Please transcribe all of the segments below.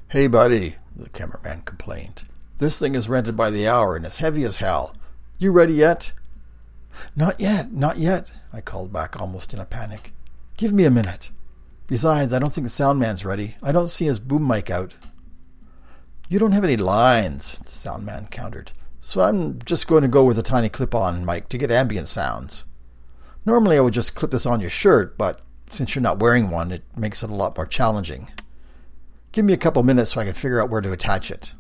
Hey, buddy, the cameraman complained. This thing is rented by the hour and it's heavy as hell. You ready yet? Not yet, I called back almost in a panic. Give me a minute. Besides, I don't think the sound man's ready. I don't see his boom mic out. You don't have any lines, the sound man countered, so I'm just going to go with a tiny clip-on mic to get ambient sounds. Normally I would just clip this on your shirt, but since you're not wearing one, it makes it a lot more challenging. Give me a couple minutes so I can figure out where to attach it.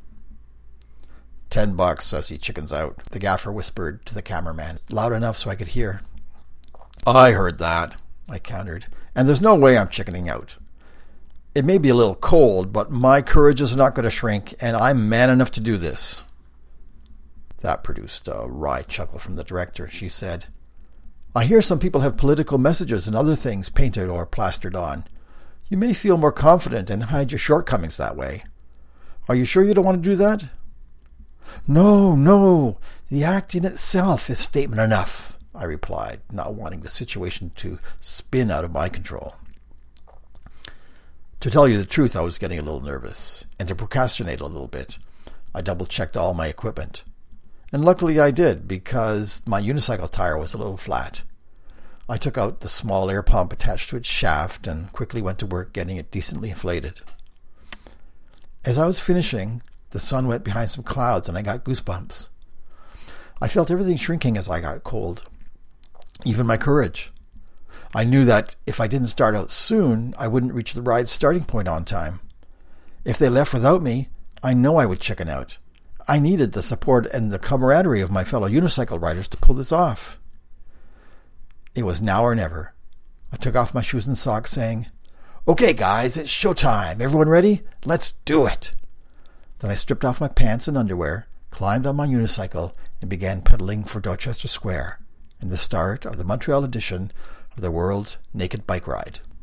$10, says he chickens out, the gaffer whispered to the cameraman, loud enough so I could hear. I heard that, I countered, and there's no way I'm chickening out. It may be a little cold, but my courage is not going to shrink, and I'm man enough to do this. That produced a wry chuckle from the director. She said, I hear some people have political messages and other things painted or plastered on. You may feel more confident and hide your shortcomings that way. Are you sure you don't want to do that? No, the act in itself is statement enough, I replied, not wanting the situation to spin out of my control. To tell you the truth, I was getting a little nervous, and to procrastinate a little bit, I double-checked all my equipment. And luckily I did, because my unicycle tire was a little flat. I took out the small air pump attached to its shaft and quickly went to work getting it decently inflated. As I was finishing, the sun went behind some clouds and I got goosebumps. I felt everything shrinking as I got cold, even my courage. I knew that if I didn't start out soon, I wouldn't reach the ride's starting point on time. If they left without me, I know I would chicken out. I needed the support and the camaraderie of my fellow unicycle riders to pull this off. It was now or never. I took off my shoes and socks, saying, Okay, guys, it's showtime. Everyone ready? Let's do it. Then I stripped off my pants and underwear, climbed on my unicycle, and began pedaling for Dorchester Square, and the start of the Montreal edition of the World's Naked Bike Ride.